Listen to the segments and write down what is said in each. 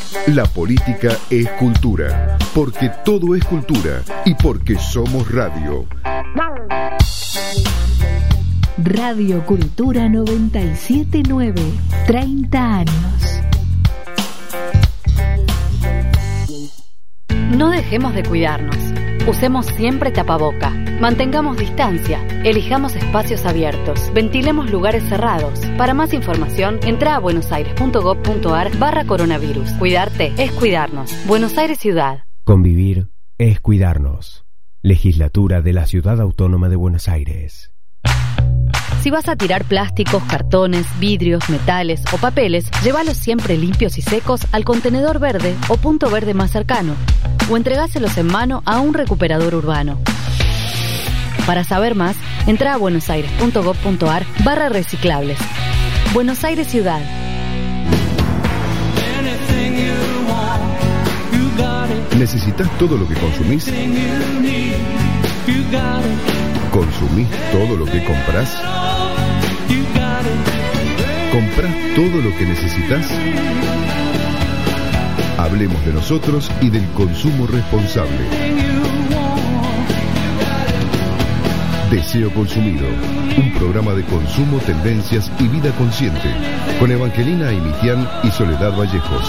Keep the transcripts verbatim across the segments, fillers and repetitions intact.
La política es cultura, porque todo es cultura y porque somos radio. Radio Cultura noventa y siete punto nueve, treinta años. No dejemos de cuidarnos. Usemos siempre tapaboca. Mantengamos distancia. Elijamos espacios abiertos. Ventilemos lugares cerrados. Para más información, entra a buenosaires.gov.ar barra coronavirus. Cuidarte es cuidarnos. Buenos Aires Ciudad. Convivir es cuidarnos. Legislatura de la Ciudad Autónoma de Buenos Aires. Si vas a tirar plásticos, cartones, vidrios, metales o papeles, llévalos siempre limpios y secos al contenedor verde o punto verde más cercano, o entregáselos en mano a un recuperador urbano. Para saber más, entra a buenosaires.gov.ar barra reciclables. Buenos Aires Ciudad. ¿Necesitas todo lo que consumís? ¿Consumís todo lo que comprás? ¿Comprás todo lo que necesitas? Hablemos de nosotros y del consumo responsable. Deseo Consumido, un programa de consumo, tendencias y vida consciente, con Evangelina Aimitián y Soledad Vallejos.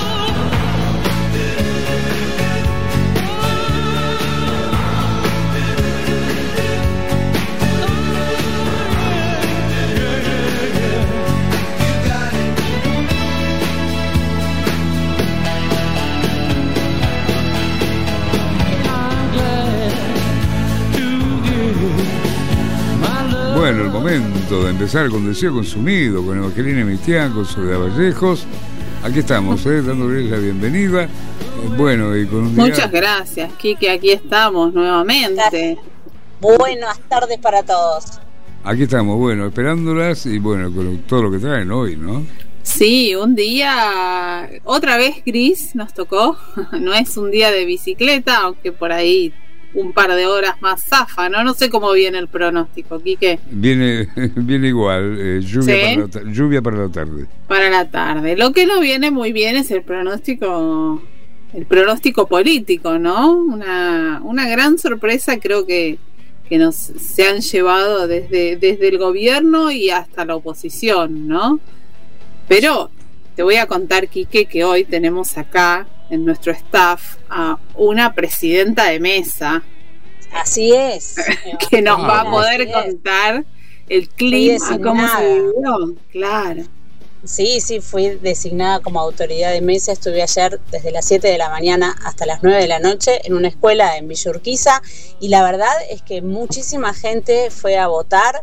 Bueno, el momento de empezar con Deseo Consumido, con Evangelina Aimitián, con Soledad Vallejos. Aquí estamos, ¿eh? Dándoles la bienvenida. Eh, bueno, y con un día... Muchas gracias, Quique, aquí estamos nuevamente. Buenas tardes para todos. Aquí estamos, bueno, esperándolas y bueno, con todo lo que traen hoy, ¿no? Sí, un día, otra vez gris nos tocó. No es un día de bicicleta, aunque por ahí un par de horas más zafa, ¿no? No sé cómo viene el pronóstico, Quique. Viene, viene igual, eh, lluvia, ¿sí? para la, lluvia para la tarde. Para la tarde. Lo que no viene muy bien es el pronóstico, el pronóstico político, ¿no? Una, una gran sorpresa creo que, que nos se han llevado desde, desde el gobierno y hasta la oposición, ¿no? Pero te voy a contar, Quique, que hoy tenemos acá en nuestro staff a una presidenta de mesa. Así es. Que nos ah, va a poder contar el clima, cómo se vivió. Claro. Sí, sí, fui designada como autoridad de mesa. Estuve ayer desde las siete de la mañana hasta las nueve de la noche en una escuela en Villa Urquiza y la verdad es que muchísima gente fue a votar.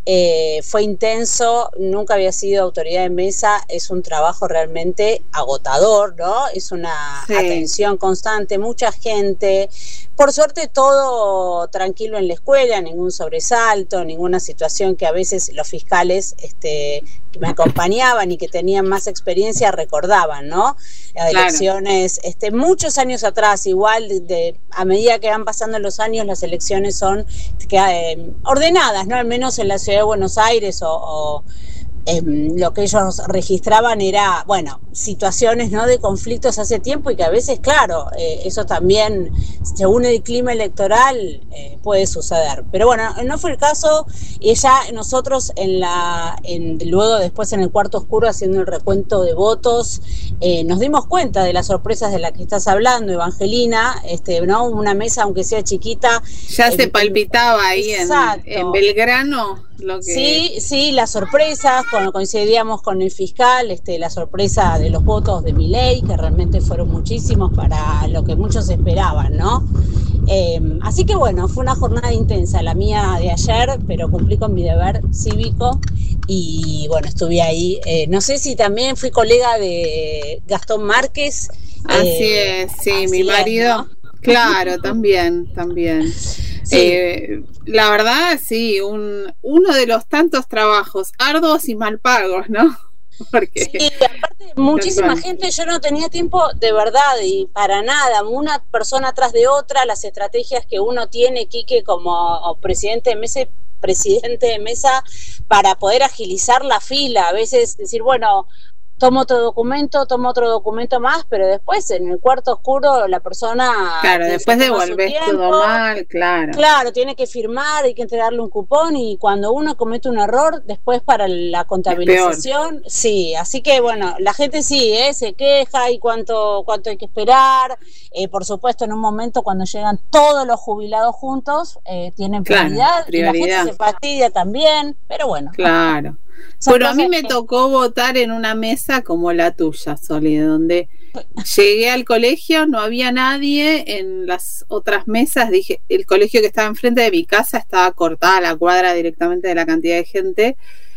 Eh, fue intenso, nunca había sido autoridad de mesa, es un trabajo realmente agotador, ¿no? Es una sí. atención constante, mucha gente, por suerte todo tranquilo en la escuela, ningún sobresalto, ninguna situación que a veces los fiscales este, que me acompañaban y que tenían más experiencia recordaban, ¿no? Las claro. elecciones, este, muchos años atrás, igual de, de, a medida que van pasando los años, las elecciones son que, eh, ordenadas, ¿no? Al menos en la ciudad de Buenos Aires o, o eh, lo que ellos registraban era, bueno, situaciones, ¿no? de conflictos hace tiempo y que a veces, claro, eh, eso también, según el clima electoral, eh, puede suceder. Pero bueno, no fue el caso. Ella, nosotros en la, en, luego después en el cuarto oscuro haciendo el recuento de votos, eh, nos dimos cuenta de las sorpresas de las que estás hablando, Evangelina, este, ¿no? Una mesa, aunque sea chiquita. Ya eh, se palpitaba ahí en, en Belgrano. Lo que... Sí, sí, las sorpresas, cuando coincidíamos con el fiscal, este, la sorpresa de los votos de Milei, que realmente fueron muchísimos para lo que muchos esperaban, ¿no? Eh, así que bueno, fue una jornada intensa, la mía de ayer, pero cumplí con mi deber cívico y bueno, estuve ahí. Eh, no sé si también fui colega de Gastón Márquez. Así eh, es, sí, mi marido. Es, ¿no? Claro, también, también. Sí. Eh, la verdad, sí, un, uno de los tantos trabajos arduos y mal pagos, ¿no? Porque sí, aparte muchísima gente, yo no tenía tiempo de verdad y para nada, una persona atrás de otra, las estrategias que uno tiene, Quique, como presidente de mesa, presidente de mesa para poder agilizar la fila, a veces decir, bueno, tomo otro documento, tomo otro documento más, pero después en el cuarto oscuro la persona... Claro, después devolvés todo mal, claro. Claro, tiene que firmar, hay que entregarle un cupón y cuando uno comete un error, después para la contabilización, sí, así que bueno, la gente sí, ¿eh? Se queja y cuánto, cuánto hay que esperar, eh, por supuesto en un momento cuando llegan todos los jubilados juntos, eh, tienen prioridad, claro, prioridad, y la gente se fastidia también, pero bueno. Claro. Bueno, a mí me tocó votar en una mesa como la tuya, Soli, donde llegué al colegio, no había nadie, en las otras mesas, dije, el colegio que estaba enfrente de mi casa estaba cortada la cuadra directamente de la cantidad de gente,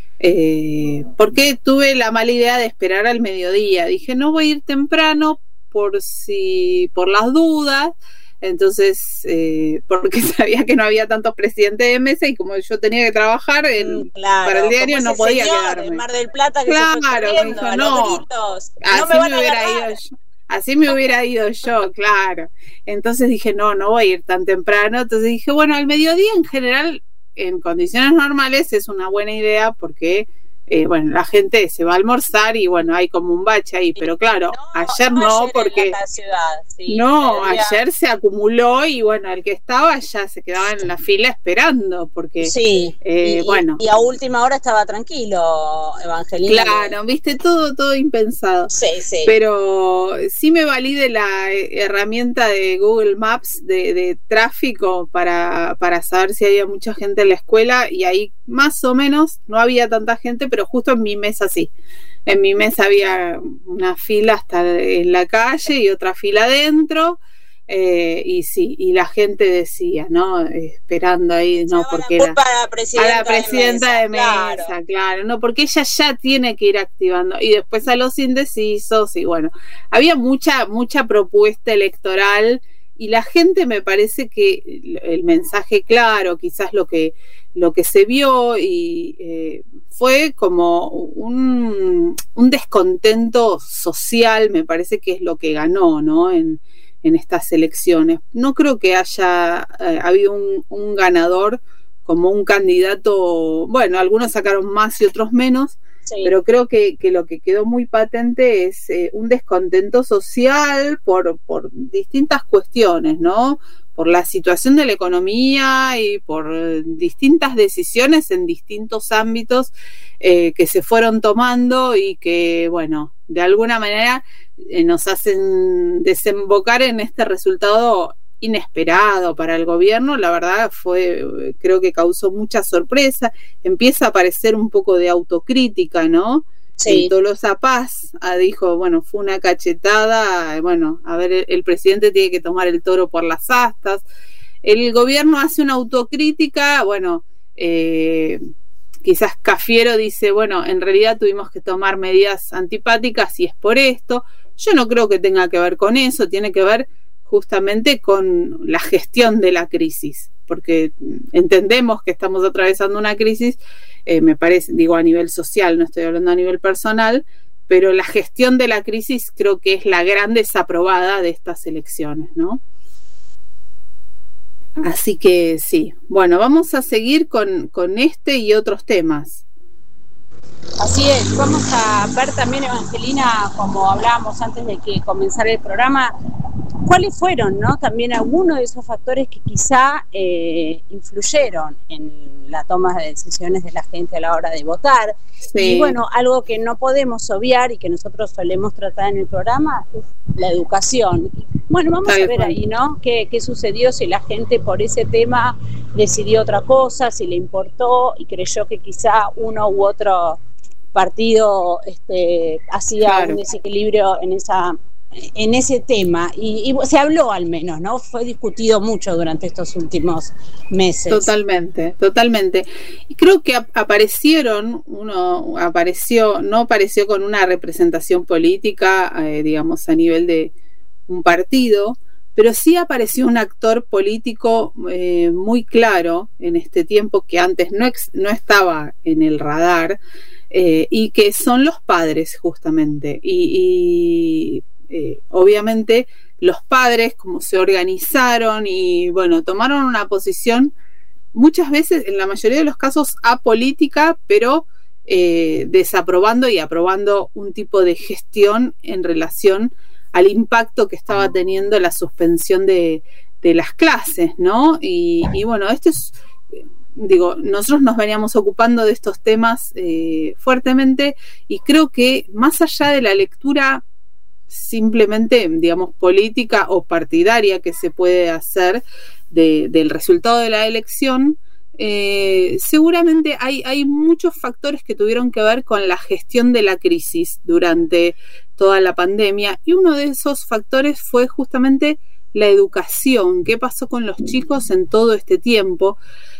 eh, porque tuve la mala idea de esperar al mediodía, dije, no voy a ir temprano por si, por las dudas. Entonces, eh, porque sabía que no había tantos presidentes de mesa y como yo tenía que trabajar en, claro, para el diario no podía quedarme. De Mar del Plata que claro, se fue corriendo, dijo, no, gritos, así no me, van me a hubiera ido yo, así me hubiera ido yo, claro. Entonces dije, no, no voy a ir tan temprano. Entonces dije, bueno, al mediodía en general, en condiciones normales, es una buena idea porque... Eh, bueno, la gente se va a almorzar y bueno, hay como un bache ahí, pero claro, no, ayer no, ayer porque en la ciudad, sí, no, ayer se acumuló y bueno, el que estaba ya se quedaba en la fila esperando, porque sí, eh, y, bueno. Y a última hora estaba tranquilo, Evangelina. Claro, viste, todo, todo impensado. Sí, sí. Pero sí me valí de la herramienta de Google Maps de, de tráfico para, para saber si había mucha gente en la escuela y ahí más o menos no había tanta gente, pero justo en mi mesa sí. En mi mesa había una fila hasta en la calle y otra fila adentro, eh, y sí, y la gente decía, ¿no? Esperando ahí, no, porque era a la presidenta, a la presidenta de mesa, de mesa claro. claro, no, porque ella ya tiene que ir activando, y después a los indecisos, y bueno, había mucha, mucha propuesta electoral, y la gente me parece que el mensaje claro, quizás lo que lo que se vio y eh, fue como un, un descontento social, me parece que es lo que ganó, ¿no? En, en estas elecciones. No creo que haya eh, habido un, un ganador como un candidato, bueno, algunos sacaron más y otros menos, sí. Pero creo que, que lo que quedó muy patente es eh, un descontento social por, por distintas cuestiones, ¿no? Por la situación de la economía y por distintas decisiones en distintos ámbitos eh, que se fueron tomando y que, bueno, de alguna manera eh, nos hacen desembocar en este resultado inesperado para el gobierno. La verdad fue, creo que causó mucha sorpresa, empieza a aparecer un poco de autocrítica, ¿no? Sí. Tolosa Paz ah, dijo, bueno, fue una cachetada, bueno, a ver, el, el presidente tiene que tomar el toro por las astas. El gobierno hace una autocrítica, bueno, eh, quizás Cafiero dice, bueno, en realidad tuvimos que tomar medidas antipáticas y es por esto. Yo no creo que tenga que ver con eso, tiene que ver justamente con la gestión de la crisis, porque entendemos que estamos atravesando una crisis, eh, me parece, digo a nivel social, no estoy hablando a nivel personal, pero la gestión de la crisis creo que es la gran desaprobada de estas elecciones, ¿no? Así que sí, bueno, vamos a seguir con, con este y otros temas. Así es, vamos a ver también, Evangelina, como hablábamos antes de que comenzara el programa, cuáles fueron, ¿no? También algunos de esos factores que quizá eh, influyeron en la toma de decisiones de la gente a la hora de votar. Sí. Y bueno, algo que no podemos obviar y que nosotros solemos tratar en el programa es la educación. Bueno, vamos Tal a ver cual. ahí, ¿no? ¿Qué, qué sucedió si la gente por ese tema decidió otra cosa, si le importó y creyó que quizá uno u otro partido este, hacía claro. un desequilibrio en esa en ese tema y, y se habló al menos, ¿no? Fue discutido mucho durante estos últimos meses. Totalmente, totalmente. Y creo que ap- aparecieron, uno apareció, no apareció con una representación política, eh, digamos, a nivel de un partido, pero sí apareció un actor político eh, muy claro en este tiempo que antes no, ex- no estaba en el radar, eh, y que son los padres justamente. Y, y Eh, obviamente los padres como se organizaron y bueno, tomaron una posición muchas veces, en la mayoría de los casos apolítica, pero eh, desaprobando y aprobando un tipo de gestión en relación al impacto que estaba teniendo la suspensión de, de las clases, ¿no? Y, y bueno, esto es, digo, nosotros nos veníamos ocupando de estos temas eh, fuertemente, y creo que más allá de la lectura simplemente, digamos, política o partidaria que se puede hacer de, del resultado de la elección, eh, seguramente hay, hay muchos factores que tuvieron que ver con la gestión de la crisis durante toda la pandemia, y uno de esos factores fue justamente la educación. ¿Qué pasó con los chicos en todo este tiempo?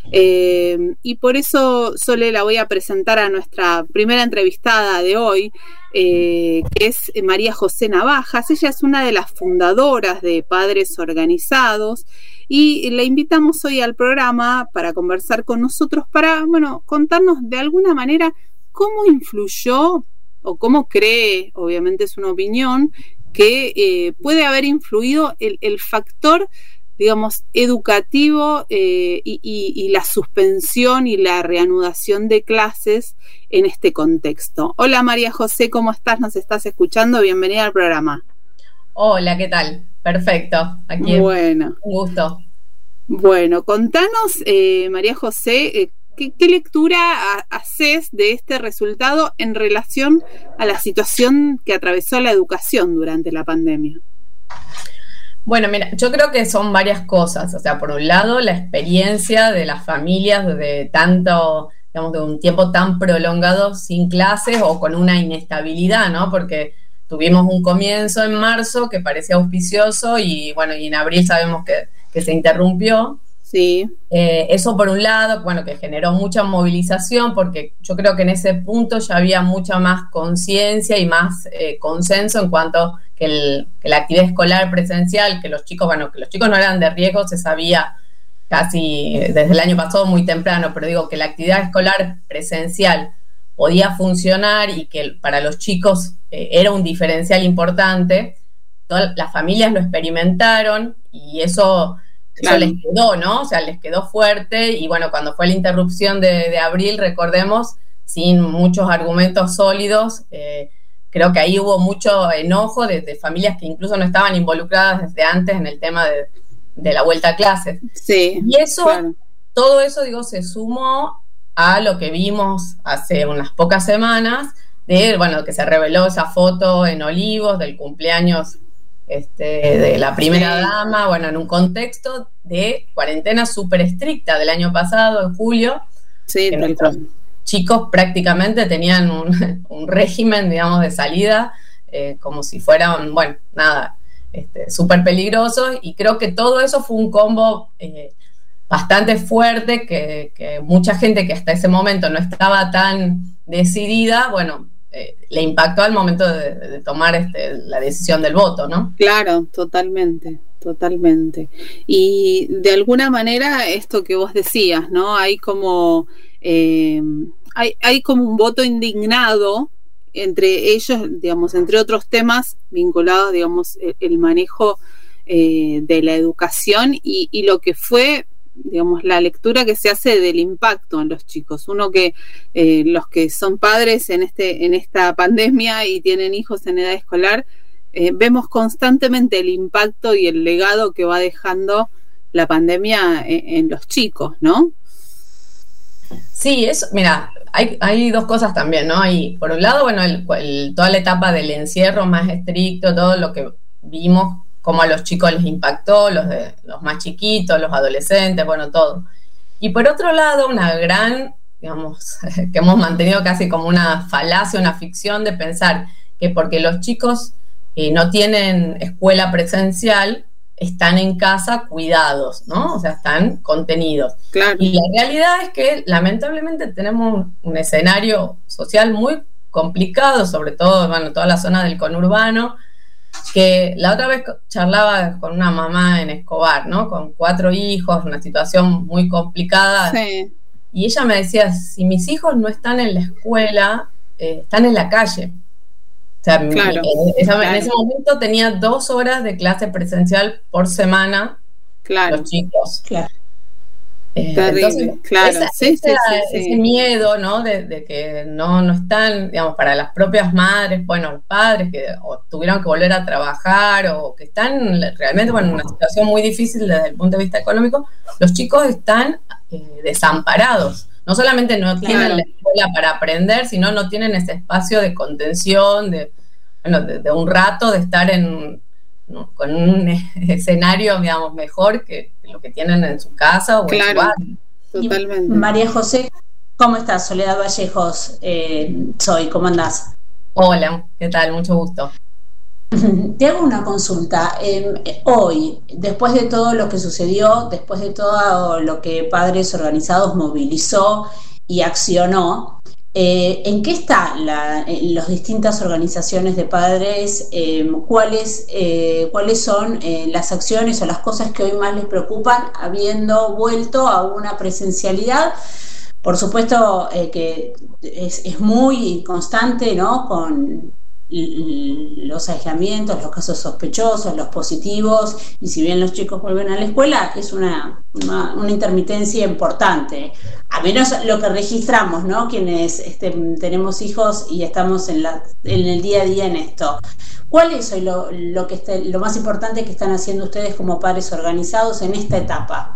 Eh, y por eso, Sole, la voy a presentar a nuestra primera entrevistada de hoy, eh, que es María José Navajas. Ella es una de las fundadoras de Padres Organizados, y la invitamos hoy al programa para conversar con nosotros, para, bueno, contarnos de alguna manera cómo influyó, o cómo cree, obviamente es una opinión, que eh, puede haber influido el, el factor, digamos, educativo eh, y, y, y la suspensión y la reanudación de clases en este contexto. Hola María José, ¿cómo estás? ¿Nos estás escuchando? Bienvenida al programa. Hola, ¿qué tal? Perfecto. Aquí bueno. Un gusto. Bueno, contanos, eh, María José, eh, ¿Qué, ¿Qué lectura haces de este resultado en relación a la situación que atravesó la educación durante la pandemia? Bueno, mira, yo creo que son varias cosas. O sea, por un lado, la experiencia de las familias de tanto, digamos, de un tiempo tan prolongado sin clases o con una inestabilidad, ¿no? Porque tuvimos un comienzo en marzo que parecía auspicioso y, bueno, y en abril sabemos que, que se interrumpió. Sí. Eh, eso por un lado, bueno, que generó mucha movilización, porque yo creo que en ese punto ya había mucha más conciencia y más eh, consenso en cuanto que, el, que la actividad escolar presencial, que los chicos, bueno, que los chicos no eran de riesgo, se sabía casi desde el año pasado muy temprano, pero digo que la actividad escolar presencial podía funcionar y que para los chicos eh, era un diferencial importante. Todas las familias lo experimentaron y eso... Claro. Eso les quedó, ¿no? O sea, les quedó fuerte y bueno, cuando fue la interrupción de, de abril, recordemos, sin muchos argumentos sólidos, eh, creo que ahí hubo mucho enojo de, de familias que incluso no estaban involucradas desde antes en el tema de, de la vuelta a clases. Sí. Y eso, claro. Todo eso, digo, se sumó a lo que vimos hace unas pocas semanas, de, bueno, que se reveló esa foto en Olivos del cumpleaños Este, de la primera sí. dama, bueno, en un contexto de cuarentena súper estricta del año pasado, en julio, sí, que nuestros chicos prácticamente tenían un, un régimen, digamos, de salida, eh, como si fueran, bueno, nada, este, súper peligrosos, y creo que todo eso fue un combo eh, bastante fuerte, que, que mucha gente que hasta ese momento no estaba tan decidida, bueno, Eh, le impactó al momento de, de tomar este, la decisión del voto, ¿no? Claro, totalmente, totalmente. Y de alguna manera esto que vos decías, ¿no? Hay como eh, hay, hay como un voto indignado entre ellos, digamos, entre otros temas vinculados, digamos, el, el manejo eh, de la educación y, y lo que fue, digamos, la lectura que se hace del impacto en los chicos. Uno que eh, los que son padres en este en esta pandemia y tienen hijos en edad escolar, eh, vemos constantemente el impacto y el legado que va dejando la pandemia en, en los chicos, ¿no? Sí, eso, mira, hay, hay dos cosas también, ¿no? Hay, por un lado, bueno, el, el, toda la etapa del encierro más estricto, todo lo que vimos, cómo a los chicos les impactó, los de los más chiquitos, los adolescentes, bueno, todo. Y por otro lado, una gran, digamos, que hemos mantenido casi como una falacia, una ficción de pensar que porque los chicos eh, no tienen escuela presencial, están en casa cuidados, ¿no? O sea, están contenidos. Claro. Y la realidad es que, lamentablemente, tenemos un, un escenario social muy complicado, sobre todo, bueno, toda la zona del conurbano, que la otra vez charlaba con una mamá en Escobar, ¿no? Con cuatro hijos, una situación muy complicada. Sí. Y ella me decía, si mis hijos no están en la escuela, eh, están en la calle. O sea, claro, mi, esa, claro. en ese momento tenía dos horas de clase presencial por semana, claro. los chicos. Claro. Eh, Terrible, entonces, claro. esa, Sí, esa, sí, sí, sí. ese miedo, ¿no? De, de que no, no están, digamos, para las propias madres, bueno, los padres que o tuvieron que volver a trabajar o que están realmente, bueno, en una situación muy difícil desde el punto de vista económico, los chicos están eh, desamparados. No solamente no Claro. tienen la escuela para aprender, sino no tienen ese espacio de contención, de, bueno, de, de un rato de estar en, ¿no? con un escenario, digamos, mejor que lo que tienen en su casa o Claro. en su barrio. Totalmente. María José, ¿cómo estás? Soledad Vallejos, eh, soy, ¿cómo andás? Hola, ¿qué tal? Mucho gusto. Te hago una consulta. Eh, hoy, después de todo lo que sucedió, después de todo lo que Padres Organizados movilizó y accionó, eh, ¿en qué están la, las distintas organizaciones de padres? Eh, ¿cuáles, eh, ¿Cuáles son eh, las acciones o las cosas que hoy más les preocupan habiendo vuelto a una presencialidad? Por supuesto eh, que es, es muy constante, ¿no? Con los aislamientos, los casos sospechosos, los positivos, y si bien los chicos vuelven a la escuela, es una, una, una intermitencia importante, a menos lo que registramos, ¿no? Quienes este, tenemos hijos y estamos en, la, en el día a día en esto. ¿Cuál es hoy lo, lo, que está, lo más importante que están haciendo ustedes como padres organizados en esta etapa?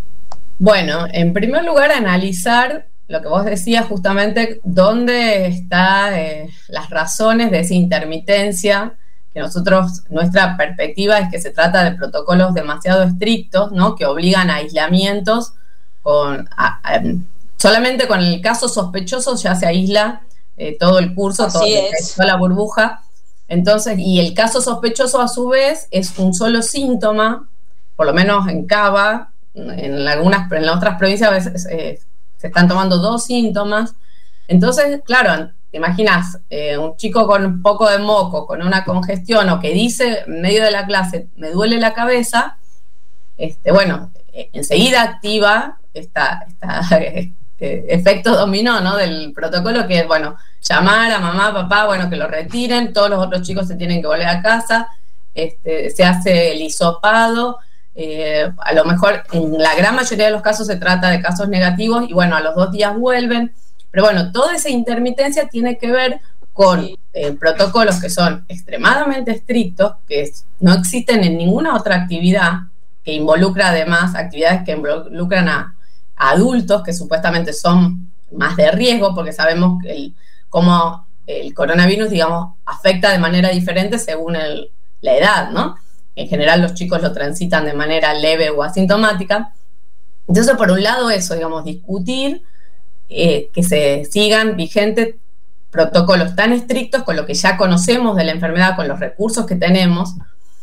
Bueno, en primer lugar, analizar lo que vos decías justamente, dónde están eh, las razones de esa intermitencia, que nosotros, nuestra perspectiva es que se trata de protocolos demasiado estrictos, ¿no? Que obligan a aislamientos, con, a, a, solamente con el caso sospechoso ya se aísla eh, todo el curso, todo, toda la burbuja. Entonces, y el caso sospechoso a su vez es un solo síntoma, por lo menos en Cava, en algunas, en las otras provincias a veces eh, se están tomando dos síntomas. Entonces, claro, te imaginas eh, un chico con un poco de moco, con una congestión, o que dice en medio de la clase, me duele la cabeza, este, bueno, eh, enseguida activa esta, esta eh, efecto dominó, ¿no? Del protocolo, que es, bueno, llamar a mamá, papá, bueno, que lo retiren, todos los otros chicos se tienen que volver a casa, este, se hace el hisopado. Eh, a lo mejor en la gran mayoría de los casos se trata de casos negativos y bueno, a los dos días vuelven, pero bueno, toda esa intermitencia tiene que ver con sí. eh, protocolos que son extremadamente estrictos, que es, no existen en ninguna otra actividad, que involucra además actividades que involucran a, a adultos que supuestamente son más de riesgo, porque sabemos que el, cómo el coronavirus, digamos, afecta de manera diferente según el, la edad, ¿no? En general los chicos lo transitan de manera leve o asintomática. Entonces, por un lado eso, digamos, discutir eh, que se sigan vigentes protocolos tan estrictos con lo que ya conocemos de la enfermedad, con los recursos que tenemos.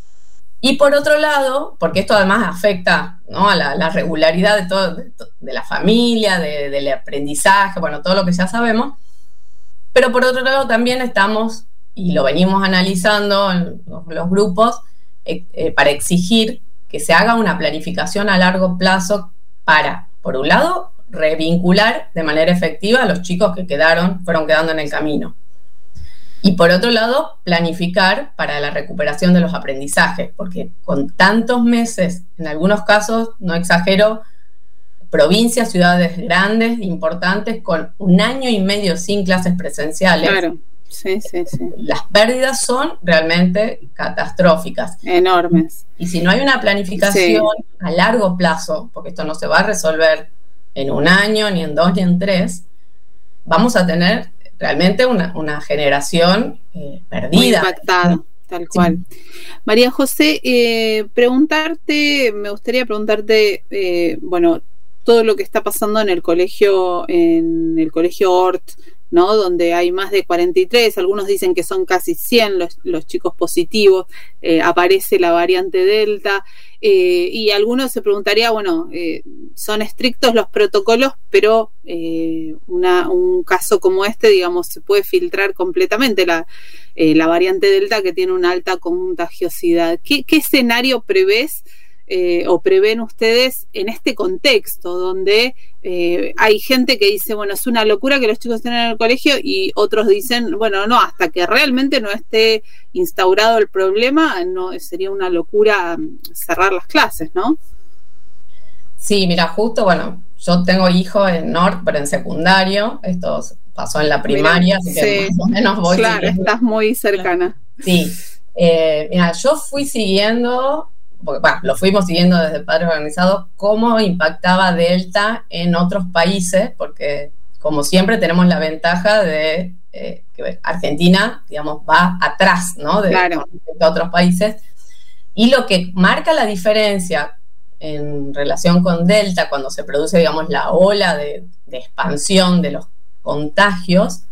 Y por otro lado, porque esto además afecta, ¿no? a la, la regularidad de, todo, de, de la familia, de, del aprendizaje, bueno, todo lo que ya sabemos. Pero por otro lado también estamos, y lo venimos analizando en los, los grupos, Eh, eh, para exigir que se haga una planificación a largo plazo para, por un lado, revincular de manera efectiva a los chicos que quedaron, fueron quedando en el camino. Y por otro lado, planificar para la recuperación de los aprendizajes, porque con tantos meses, en algunos casos, no exagero, provincias, ciudades grandes, importantes, con un año y medio sin clases presenciales. Claro. Sí, sí, sí. Las pérdidas son realmente catastróficas. Enormes. Y si no hay una planificación sí. a largo plazo, porque esto no se va a resolver en un año, ni en dos, ni en tres, vamos a tener realmente una, una generación eh, perdida. Muy impactada, tal cual. Sí. María José, eh, preguntarte, me gustaría preguntarte, eh, bueno, todo lo que está pasando en el colegio, en el colegio Ort, ¿no? Donde hay más de cuarenta y tres, algunos dicen que son casi cien los, los chicos positivos, eh, aparece la variante Delta, eh, y algunos se preguntaría, bueno, eh, son estrictos los protocolos, pero eh, una, un caso como este, digamos, se puede filtrar completamente la, eh, la variante Delta, que tiene una alta contagiosidad. ¿Qué, qué escenario prevés Eh, o prevén ustedes en este contexto donde eh, hay gente que dice, bueno, es una locura que los chicos estén en el colegio, y otros dicen, bueno, no, hasta que realmente no esté instaurado el problema, no sería una locura cerrar las clases, ¿no? Sí, mira, justo, bueno, yo tengo hijos en Norte, pero en secundario, esto pasó en la primaria, mira, así que sí, más o menos voy claro, siguiendo. Estás muy cercana. Sí, eh, mira, yo fui siguiendo, porque, bueno, lo fuimos siguiendo desde Padres Organizados, cómo impactaba Delta en otros países, porque como siempre tenemos la ventaja de eh, que Argentina, digamos, va atrás, ¿no? De, claro. de otros países. Y lo que marca la diferencia en relación con Delta, cuando se produce, digamos, la ola de, de expansión de los contagios,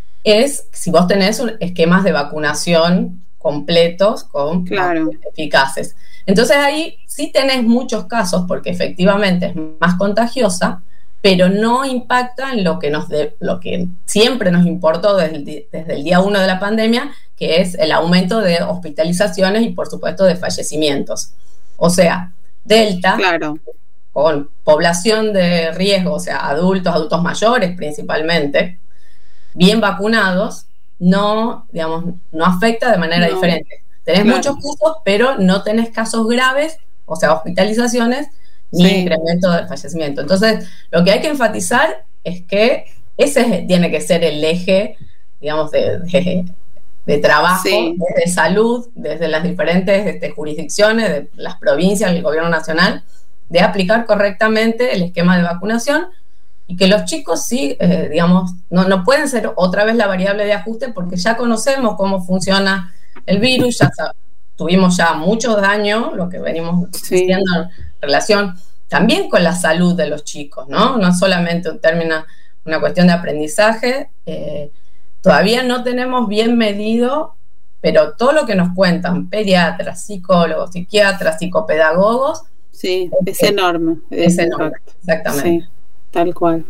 es si vos tenés un, esquemas de vacunación completos con claro. eficaces. Entonces ahí sí tenés muchos casos, porque efectivamente es más contagiosa, pero no impacta en lo que, nos de, lo que siempre nos importó desde el, desde el día uno de la pandemia, que es el aumento de hospitalizaciones y, por supuesto, de fallecimientos. O sea, Delta, claro. con población de riesgo, o sea, adultos, adultos mayores principalmente, bien vacunados, no, digamos, no afecta de manera no. diferente. Tenés claro. muchos casos, pero no tenés casos graves, o sea, hospitalizaciones, ni sí. incremento del fallecimiento. Entonces, lo que hay que enfatizar es que ese tiene que ser el eje, digamos, de, de, de trabajo, sí. desde salud, desde las diferentes este, jurisdicciones, de las provincias, del gobierno nacional, de aplicar correctamente el esquema de vacunación y que los chicos sí, eh, digamos, no, no pueden ser otra vez la variable de ajuste porque ya conocemos cómo funciona el virus, ya sabemos. Tuvimos ya muchos daños, lo que venimos sí. diciendo en relación también con la salud de los chicos, ¿no? No solamente un término, una cuestión de aprendizaje. Eh, todavía no tenemos bien medido, pero todo lo que nos cuentan pediatras, psicólogos, psiquiatras, psicopedagogos. Sí, es, es enorme. Es, es enorme, exactamente. Sí, tal cual.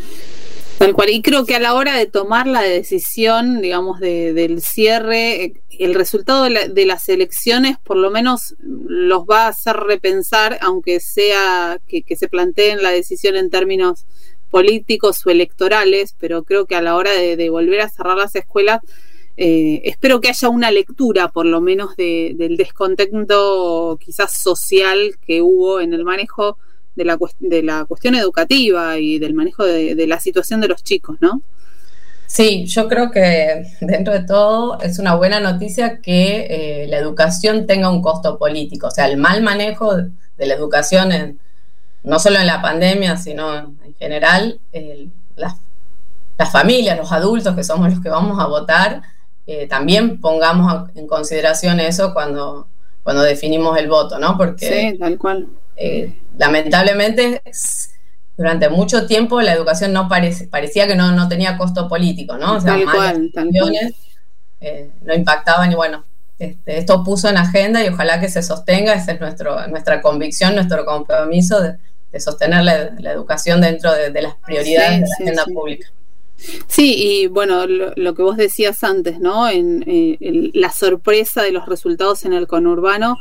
Tal cual, y creo que a la hora de tomar la decisión, digamos, de, del cierre, el resultado de, la, de las elecciones por lo menos los va a hacer repensar, aunque sea que, que se planteen la decisión en términos políticos o electorales, pero creo que a la hora de, de volver a cerrar las escuelas, eh, espero que haya una lectura por lo menos de, del descontento quizás social que hubo en el manejo de la, de la cuestión educativa y del manejo de, de la situación de los chicos, ¿no? Sí, yo creo que dentro de todo es una buena noticia que eh, la educación tenga un costo político, o sea, el mal manejo de la educación, en, no solo en la pandemia, sino en general, el, las, las familias, los adultos que somos los que vamos a votar, eh, también pongamos en consideración eso cuando, cuando definimos el voto, ¿no? Porque sí, tal cual. Eh, lamentablemente durante mucho tiempo la educación no parece, parecía que no, no tenía costo político, ¿no? O sea, tal cual, tal cual. Eh, no impactaban y bueno, este, esto puso en agenda y ojalá que se sostenga. Esa es nuestro, nuestra convicción, nuestro compromiso de, de sostener la, la educación dentro de, de las prioridades sí, de la sí, agenda sí. pública. Sí, y bueno, lo, lo que vos decías antes, ¿no? En, eh, el, la sorpresa de los resultados en el conurbano,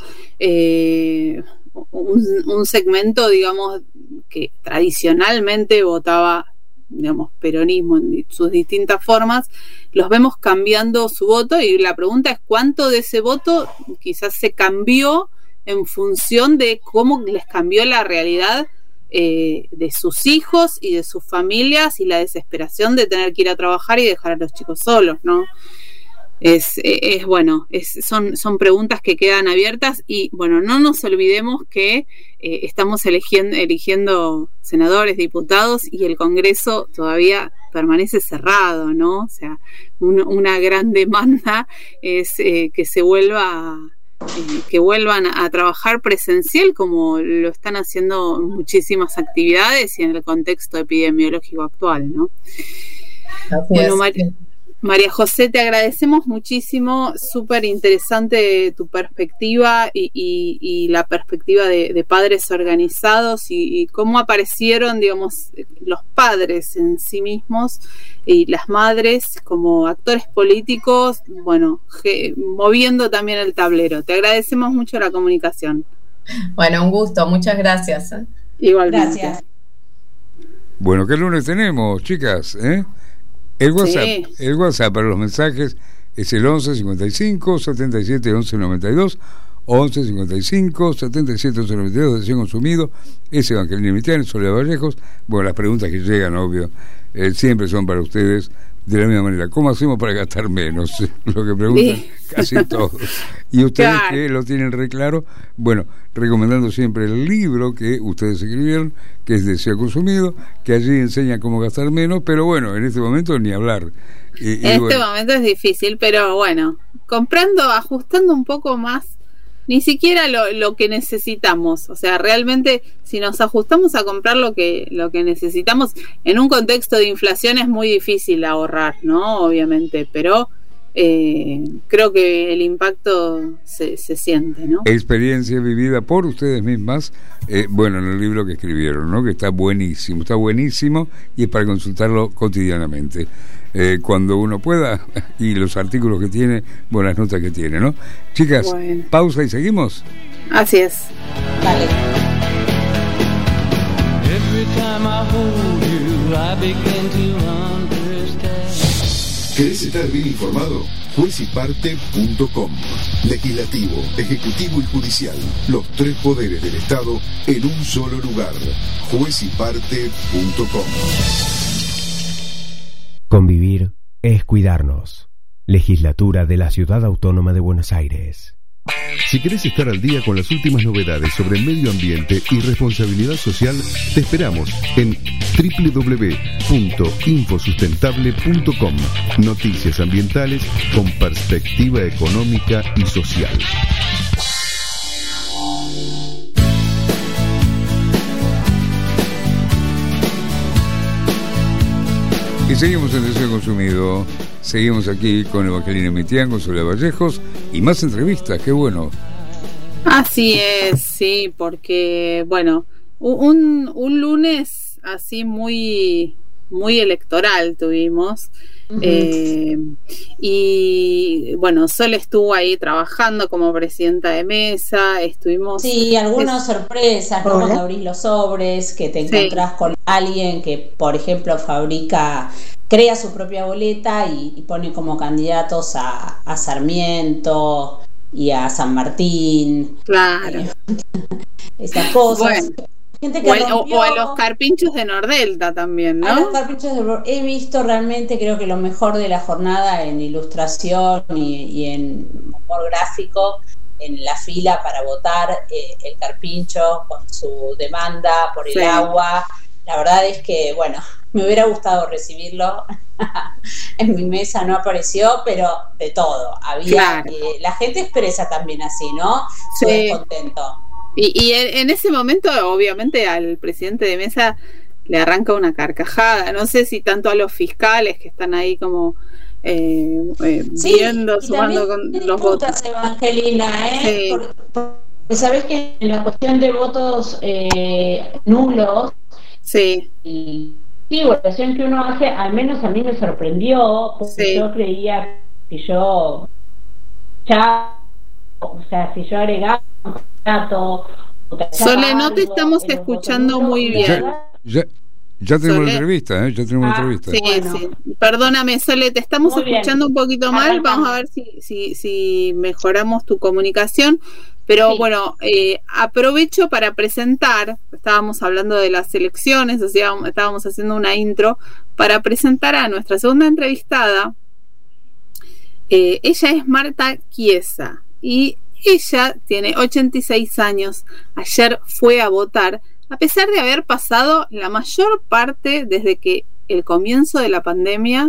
eh, un, un segmento, digamos, que tradicionalmente votaba, digamos, peronismo en sus distintas formas, los vemos cambiando su voto y la pregunta es cuánto de ese voto quizás se cambió en función de cómo les cambió la realidad eh, de sus hijos y de sus familias y la desesperación de tener que ir a trabajar y dejar a los chicos solos, ¿no? Es, es bueno, es, son, son preguntas que quedan abiertas y bueno, no nos olvidemos que eh, estamos eligiendo, eligiendo senadores, diputados y el Congreso todavía permanece cerrado, ¿no? O sea, un, una gran demanda es eh, que se vuelva, eh, que vuelvan a, a trabajar presencial como lo están haciendo muchísimas actividades y en el contexto epidemiológico actual, ¿no? Así bueno, es. María, María José, te agradecemos muchísimo, súper interesante tu perspectiva y, y, y la perspectiva de, de padres organizados y, y cómo aparecieron, digamos, los padres en sí mismos y las madres como actores políticos, bueno, je, moviendo también el tablero. Te agradecemos mucho la comunicación. Bueno, un gusto, muchas gracias. Igualmente. Gracias. Bueno, ¿qué lunes tenemos, chicas? ¿Eh? El WhatsApp, sí. el WhatsApp para los mensajes es el once cincuenta y cinco setenta y siete once noventa y dos once cincuenta y cinco setenta y siete once noventa y dos, Deseo Consumido, es Evangelina Mitián, Soledad Vallejos. Bueno, las preguntas que llegan, obvio, eh, siempre son para ustedes de la misma manera. ¿Cómo hacemos para gastar menos? Lo que preguntan sí. casi todos. Y ustedes claro. que lo tienen re claro, bueno, recomendando siempre el libro que ustedes escribieron, que es Deseo Consumido, que allí enseña cómo gastar menos, pero bueno, en este momento ni hablar. Y, en y este bueno. momento es difícil, pero bueno, comprando, ajustando un poco más, ni siquiera lo, lo que necesitamos, o sea, realmente si nos ajustamos a comprar lo que lo que necesitamos, en un contexto de inflación es muy difícil ahorrar, ¿no? Obviamente, pero eh, creo que el impacto se, se siente, ¿no? Experiencia vivida por ustedes mismas, eh, bueno, en el libro que escribieron, ¿no? Que está buenísimo, está buenísimo y es para consultarlo cotidianamente. Eh, cuando uno pueda, y los artículos que tiene, bueno, las notas que tiene, ¿no? Chicas, bueno. Pausa y seguimos. Así es. Vale. ¿Querés estar bien informado? juez y parte punto com. Legislativo, Ejecutivo y Judicial. Los tres poderes del Estado en un solo lugar. juez y parte punto com. Convivir es cuidarnos. Legislatura de la Ciudad Autónoma de Buenos Aires. Si querés estar al día con las últimas novedades sobre medio ambiente y responsabilidad social, te esperamos en doble u doble u doble u punto infosustentable punto com. Noticias ambientales con perspectiva económica y social. Y seguimos en Deseo Consumido, seguimos aquí con Evangelina Mitián, con Soledad Vallejos y más entrevistas, qué bueno. Así es, sí, porque, bueno, un, un lunes así muy, muy electoral tuvimos. Uh-huh. Eh, y bueno, Sol estuvo ahí trabajando como presidenta de mesa, estuvimos... Sí, algunas es... sorpresas, ¿no? Cuando abrís los sobres, que te encontrás sí. con alguien que, por ejemplo, fabrica, crea su propia boleta y, y pone como candidatos a, a Sarmiento y a San Martín. Claro. Esas cosas. Bueno. Gente que o, el, rompió, o a los carpinchos de Nordelta también, ¿no? A los carpinchos de Nordelta. He visto realmente, creo que lo mejor de la jornada en ilustración y, y en humor gráfico, en la fila para votar, eh, el carpincho con su demanda por el sí. agua. La verdad es que, bueno, me hubiera gustado recibirlo. En mi mesa no apareció, pero de todo. Había claro. eh, la gente expresa también así, ¿no? Su sí. descontento. Y, y en ese momento, obviamente, al presidente de mesa le arranca una carcajada. No sé si tanto a los fiscales que están ahí como eh, eh, sí, viendo, sumando con los votos. Evangelina, ¿eh? Sí. Porque, porque sabés que en la cuestión de votos eh, nulos, sí. y sí, votación que uno hace, al menos a mí me sorprendió, porque sí. yo creía que yo ya, o sea, si yo agregaba Dato, Sole, no te estamos escuchando muy bien. Ya, ya, ya tenemos Sole. entrevista, ¿eh? Ya tenemos ah, entrevista. Sí, bueno. sí. Perdóname, Sole, te estamos muy escuchando bien. un poquito mal. Vamos a ver si, si, si mejoramos tu comunicación. Pero sí. bueno, eh, aprovecho para presentar, estábamos hablando de las elecciones, o sea, estábamos haciendo una intro para presentar a nuestra segunda entrevistada. Eh, ella es Marta Chiesa y ella tiene ochenta y seis años, ayer fue a votar, a pesar de haber pasado la mayor parte desde que el comienzo de la pandemia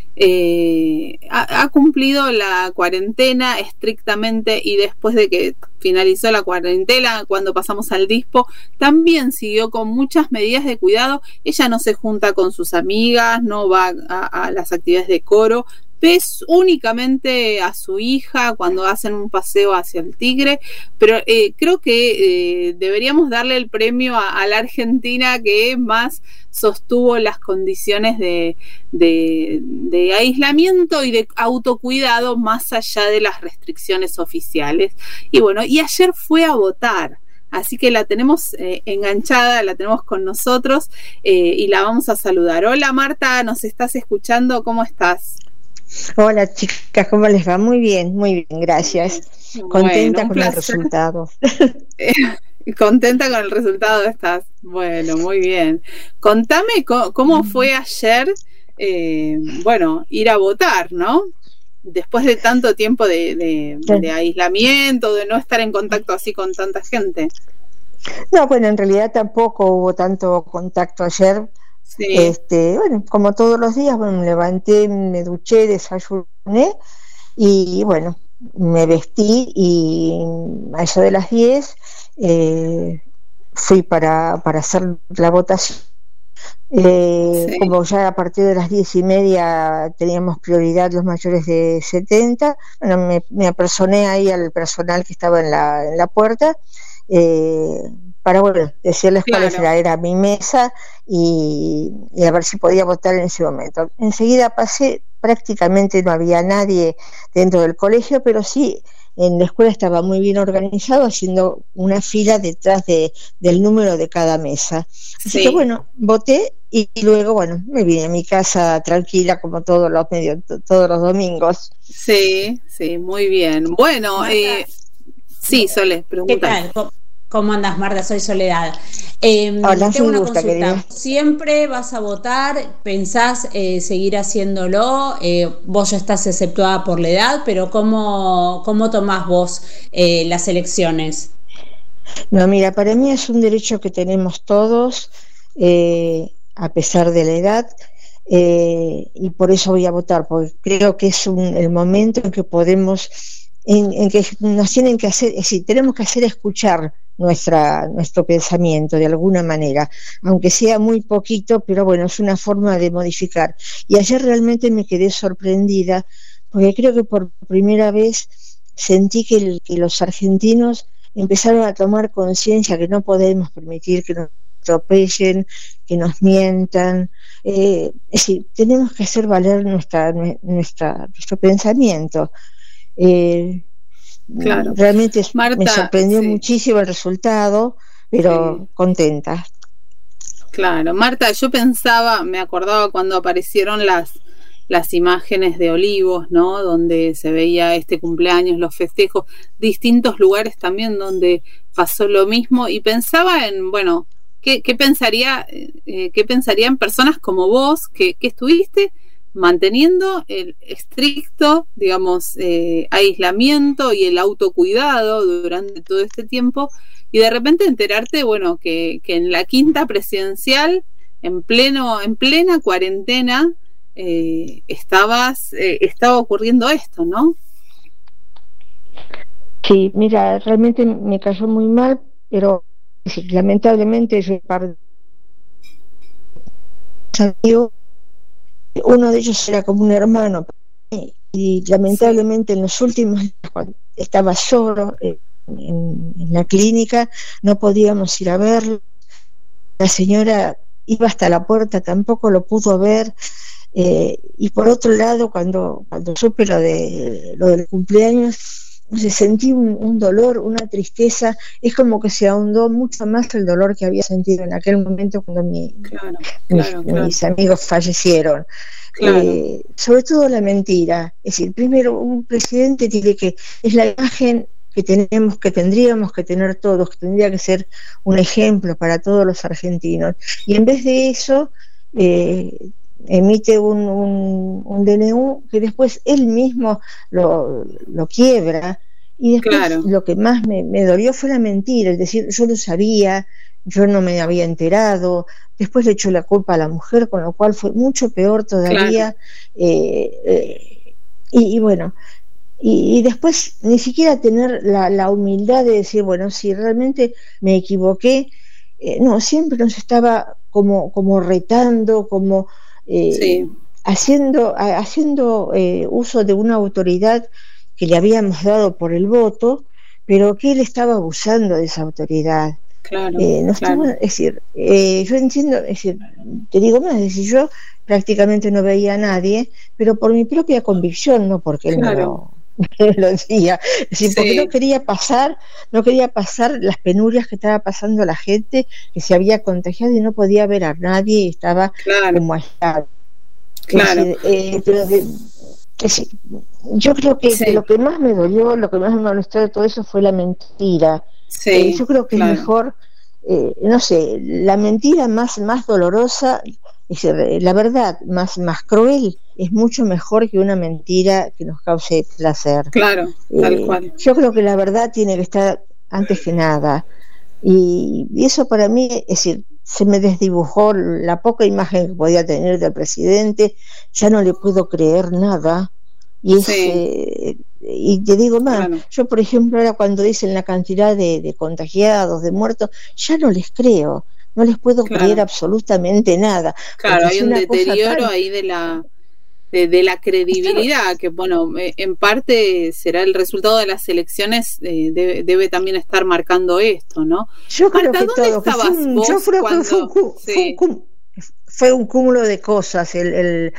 eh, ha, ha cumplido la cuarentena estrictamente y después de que finalizó la cuarentena, cuando pasamos al dispo, también siguió con muchas medidas de cuidado. Ella no se junta con sus amigas, no va a, a las actividades de coro, ves únicamente a su hija cuando hacen un paseo hacia el Tigre, pero eh, creo que eh, deberíamos darle el premio a, a la Argentina que más sostuvo las condiciones de, de, de aislamiento y de autocuidado más allá de las restricciones oficiales. Y bueno, y ayer fue a votar. Así que la tenemos eh, enganchada, la tenemos con nosotros eh, y la vamos a saludar. Hola Marta, ¿nos estás escuchando? ¿Cómo estás? Hola chicas, ¿cómo les va? Muy bien, muy bien, gracias. Contenta Bueno, con el resultado. Contenta con el resultado estás. Bueno, muy bien. Contame co- cómo fue ayer, eh, bueno, ir a votar, ¿no? Después de tanto tiempo de, de, de aislamiento, de no estar en contacto así con tanta gente. No, bueno, en realidad tampoco hubo tanto contacto ayer. Sí. Este, bueno, como todos los días, bueno, me levanté, me duché, desayuné y bueno, me vestí y a eso de las diez eh, fui para, para hacer la votación. Eh, sí. Como ya a partir de las diez y media teníamos prioridad los mayores de setenta, bueno, me, me apersoné ahí al personal que estaba en la, en la puerta eh, para bueno, decirles claro. cuál era, era mi mesa y, y a ver si podía votar en ese momento. Enseguida pasé, prácticamente no había nadie dentro del colegio, pero sí en la escuela estaba muy bien organizado, haciendo una fila detrás de, del número de cada mesa. Así sí. que bueno, voté y, y luego, bueno, me vine a mi casa tranquila como todos los medios, todos los domingos. Sí, sí, muy bien. Bueno, eh, sí, Sole, pregunta. ¿Qué tal? ¿Cómo andas, Marta? Soy Soledad. Eh, Hola, tengo una gusta, consulta. Querida. ¿Siempre vas a votar? ¿Pensás eh, seguir haciéndolo? Eh, vos ya estás exceptuada por la edad, pero ¿cómo, cómo tomás vos eh, las elecciones? No, mira, para mí es un derecho que tenemos todos, eh, a pesar de la edad, eh, y por eso voy a votar, porque creo que es un, el momento en que podemos, en, en que nos tienen que hacer, es decir, tenemos que hacer escuchar nuestra nuestro pensamiento de alguna manera, aunque sea muy poquito, pero bueno, es una forma de modificar. Y ayer realmente me quedé sorprendida, porque creo que por primera vez sentí que, el, que los argentinos empezaron a tomar conciencia que no podemos permitir que nos atropellen, que nos mientan, eh, es decir, tenemos que hacer valer nuestra, nuestra nuestro pensamiento. Eh, Claro. Realmente Marta, me sorprendió sí. muchísimo el resultado, pero sí. contenta. Claro, Marta, yo pensaba, me acordaba cuando aparecieron las, las imágenes de Olivos, ¿no? Donde se veía este cumpleaños, los festejos, distintos lugares también donde pasó lo mismo, y pensaba en, bueno, ¿qué, qué pensaría, eh, qué pensarían personas como vos que, que estuviste manteniendo el estricto, digamos, eh, aislamiento y el autocuidado durante todo este tiempo, y de repente enterarte, bueno, que, que en la quinta presidencial, en pleno, en plena cuarentena, eh, estabas, eh, estaba ocurriendo esto, ¿no? Sí, mira, realmente me cayó muy mal, pero sí, lamentablemente yo yo uno de ellos era como un hermano y lamentablemente en los últimos días cuando estaba solo en, en la clínica no podíamos ir a verlo, la señora iba hasta la puerta, tampoco lo pudo ver, eh, y por otro lado cuando, cuando supe lo, de, lo del cumpleaños se sentí un, un dolor, una tristeza, es como que se ahondó mucho más el dolor que había sentido en aquel momento cuando mi, claro, mis, claro, claro. mis amigos fallecieron. Claro. Eh, sobre todo la mentira, es decir, primero un presidente tiene que, es la imagen que tenemos, que tendríamos que tener todos, que tendría que ser un ejemplo para todos los argentinos, y en vez de eso eh, emite un, un, un D N U que después él mismo lo, lo quiebra, y después claro. lo que más me, me dolió fue la mentira, es decir, yo lo sabía, yo no me había enterado, después le echó la culpa a la mujer, con lo cual fue mucho peor todavía, claro. eh, eh, y, y bueno, y, y después ni siquiera tener la, la humildad de decir, bueno, si realmente me equivoqué, eh, no, siempre nos estaba como, como retando, como eh, sí. haciendo, haciendo eh, uso de una autoridad que le habíamos dado por el voto, pero que él estaba abusando de esa autoridad. Claro, eh, no claro. Estaba, es decir, eh, yo entiendo, es decir, te digo más, es decir, yo prácticamente no veía a nadie, pero por mi propia convicción, no porque claro. él me lo, me lo decía, es decir, sí. porque no quería pasar, no quería pasar las penurias que estaba pasando la gente, que se había contagiado y no podía ver a nadie y estaba claro. como aislado. Claro. Es decir, eh, pero de, Es decir, yo creo que, Sí. que lo que más me dolió, lo que más me molestó de todo eso fue la mentira. Sí, Eh, yo creo que claro. es mejor, eh, no sé, la mentira más, más dolorosa, es decir, la verdad más, más cruel, es mucho mejor que una mentira que nos cause placer. Claro, tal Eh, cual. yo creo que la verdad tiene que estar antes que nada. Y, y eso para mí, es decir, se me desdibujó la poca imagen que podía tener del presidente, ya no le puedo creer nada. Y, es, Sí. eh, y te digo más, Claro. yo por ejemplo ahora cuando dicen la cantidad de, de contagiados, de muertos, ya no les creo, no les puedo Claro. creer absolutamente nada. Claro, porque hay es un una cosa deterioro tan- ahí de la de, de la credibilidad, que bueno, eh, en parte será el resultado de las elecciones, eh, debe, debe también estar marcando esto, ¿no? Yo creo Marta, que ¿dónde todo, que fue estabas un, vos yo creo que cuando- fue un, cu- fue sí. un cum- fue un cúmulo de cosas el, el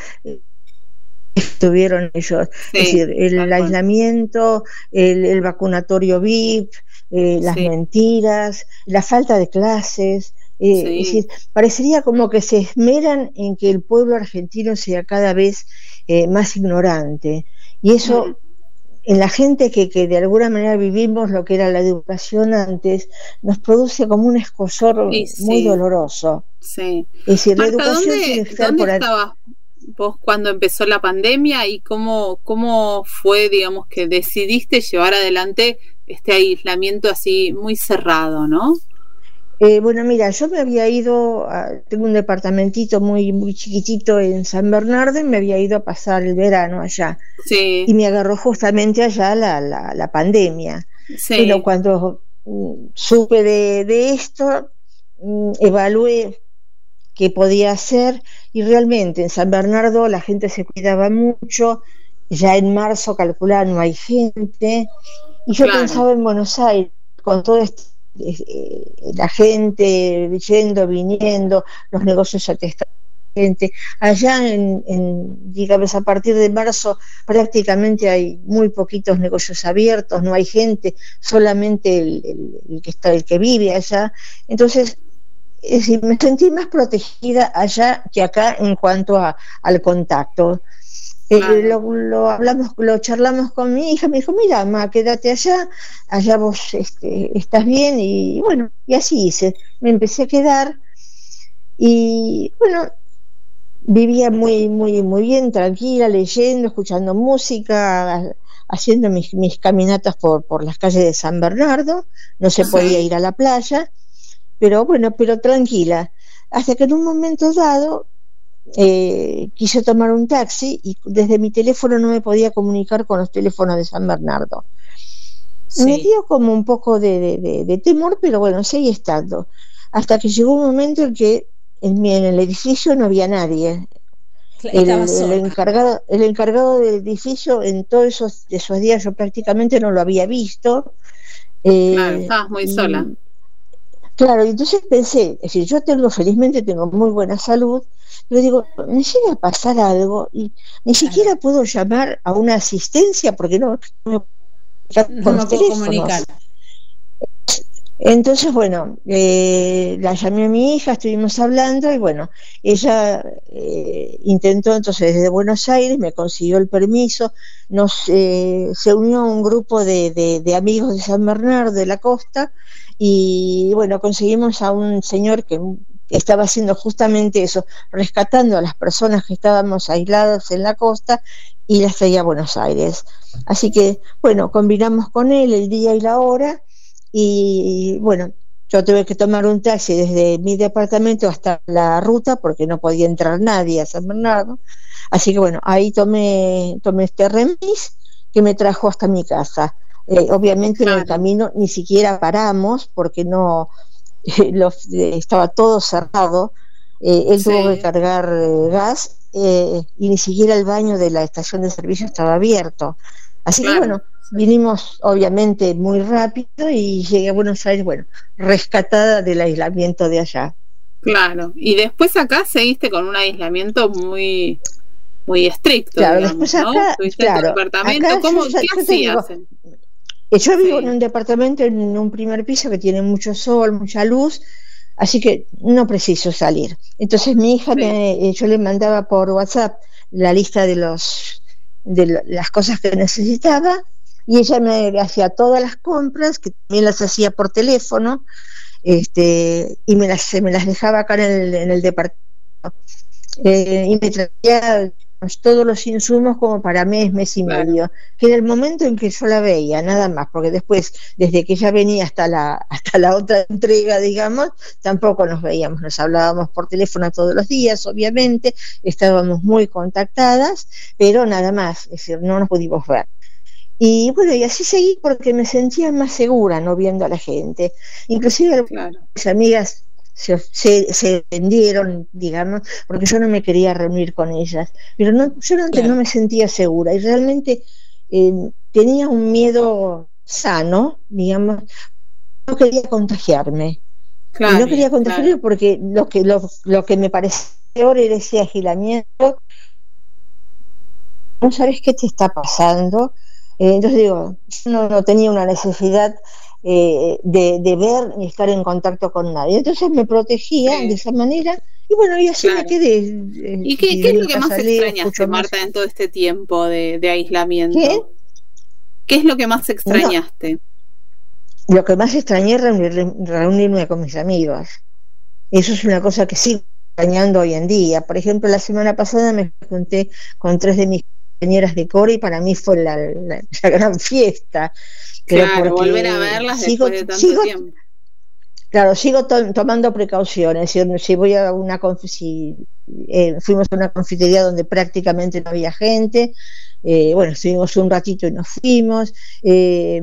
que tuvieron ellos, Sí, es decir, el tal cual. aislamiento, el, el vacunatorio V I P, eh, las Sí. mentiras, la falta de clases. Eh, Sí. Es decir, parecería como que se esmeran en que el pueblo argentino sea cada vez eh, más ignorante. Y eso, Mm. en la gente que, que de alguna manera vivimos lo que era la educación antes, nos produce como un escozor Y sí. muy doloroso. Sí. Es decir, la Marta, educación ¿dónde, tiene que estar dónde por ahí. estabas vos cuando empezó la pandemia y cómo, cómo fue, digamos, que decidiste llevar adelante este aislamiento así muy cerrado, ¿no? Eh, bueno, mira, yo me había ido, a- tengo un departamentito muy, muy chiquitito en San Bernardo y me había ido a pasar el verano allá. Sí, Y me agarró justamente allá la, la, la pandemia. sí, Pero cuando mm, supe de, de esto, mm, evalué qué podía hacer y realmente en San Bernardo la gente se cuidaba mucho, ya en marzo calculaba no hay gente, y yo Claro. pensaba en Buenos Aires, con todo esto, eh, la gente yendo, viniendo, los negocios atestados de gente. Allá en, en, digamos, a partir de marzo prácticamente hay muy poquitos negocios abiertos, no hay gente, solamente el, el- el que está, el que vive allá. Entonces, es decir, me sentí más protegida allá que acá en cuanto a, al contacto. Eh, Claro. lo, lo hablamos, lo charlamos con mi hija, me dijo, mira, ma, quédate allá, allá vos este, estás bien, y bueno, y así hice, me empecé a quedar, y bueno, vivía muy, muy, muy bien, tranquila, leyendo, escuchando música, haciendo mis, mis caminatas por, por las calles de San Bernardo, no se Sí. podía ir a la playa, pero bueno, pero tranquila, hasta que en un momento dado eh, quise tomar un taxi y desde mi teléfono no me podía comunicar con los teléfonos de San Bernardo. Sí. Me dio como un poco de, de, de, de temor, pero bueno, seguí estando, hasta que llegó un momento en que en, mi, en el edificio no había nadie. El, Estaba el sola. encargado, el encargado del edificio en todos esos, esos días yo prácticamente no lo había visto. Eh, Claro, estabas muy y- sola. Claro, y entonces pensé, es decir, yo tengo, felizmente tengo muy buena salud, pero digo, me llega a pasar algo y ni siquiera puedo llamar a una asistencia porque no, no me No con me los puedo teléfonos. comunicar. Entonces, bueno, eh, la llamé a mi hija, estuvimos hablando y bueno, ella eh, intentó entonces desde Buenos Aires, me consiguió el permiso, nos eh, se unió a un grupo de, de, de amigos de San Bernardo, de la costa, y bueno, conseguimos a un señor que estaba haciendo justamente eso, rescatando a las personas que estábamos aisladas en la costa y las traía a Buenos Aires. Así que, bueno, combinamos con él el día y la hora. Y bueno, yo tuve que tomar un taxi desde mi departamento hasta la ruta porque no podía entrar nadie a San Bernardo. Así que bueno, ahí tomé, tomé este remis que me trajo hasta mi casa. Eh, obviamente en el Claro. camino ni siquiera paramos porque no eh, los- eh, estaba todo cerrado. Eh, él Sí. tuvo que cargar eh, gas eh, y ni siquiera el baño de la estación de servicio estaba abierto. Así Claro. que bueno, vinimos obviamente muy rápido y llegué a Buenos Aires, bueno, rescatada del aislamiento de allá. Claro. Y después acá seguiste con un aislamiento muy muy estricto, Claro, digamos, después ¿no? acá, Estuviste en tu claro, departamento. acá ¿Cómo, yo ya- ¿Qué yo te digo, hacías? Eh, Yo vivo Sí. en un departamento en un primer piso que tiene mucho sol, mucha luz, así que no preciso salir. Entonces mi hija, Sí. me, eh, yo le mandaba por WhatsApp la lista de los de las cosas que necesitaba, y ella me hacía todas las compras, que también las hacía por teléfono, este, y me las, me las dejaba acá en el, en el departamento, eh, y me traía todos los insumos como para mes, mes y Claro. medio, que era el momento en que yo la veía, nada más, porque después, desde que ella venía hasta la, hasta la otra entrega, digamos, tampoco nos veíamos, nos hablábamos por teléfono todos los días, obviamente, estábamos muy contactadas, pero nada más, es decir, no nos pudimos ver. Y bueno, y así seguí porque me sentía más segura no viendo a la gente. Inclusive Claro. mis amigas se, se, se vendieron, digamos, porque yo no me quería reunir con ellas. Pero no, yo no, Claro. no me sentía segura y realmente eh, tenía un miedo sano, digamos, no quería contagiarme. Claro, y no quería contagiarme claro. porque lo que, lo, lo que me parecía peor era ese agilamiento. No sabes qué te está pasando. Eh, entonces digo, yo no, no tenía una necesidad eh, de, de ver ni estar en contacto con nadie. Entonces me protegía Sí. de esa manera y bueno, y así Claro. me quedé. eh, ¿Y qué, viví qué es en lo que más casa Leo, extrañaste, escucho Marta, en todo este tiempo de, de aislamiento? ¿Qué? ¿Qué es lo que más extrañaste? Lo que más extrañé es reunir- reunirme con mis amigos. Eso es una cosa que sigo extrañando hoy en día. Por ejemplo, la semana pasada me junté con tres de mis compañeras de coro y para mí fue la, la- la gran fiesta. Pero Claro, porque volver a verlas sigo, después de tanto sigo, tiempo. claro, sigo to- tomando precauciones. Si, si voy a una conf- si, eh, fuimos a una confitería donde prácticamente no había gente, eh, bueno, estuvimos un ratito y nos fuimos. Eh,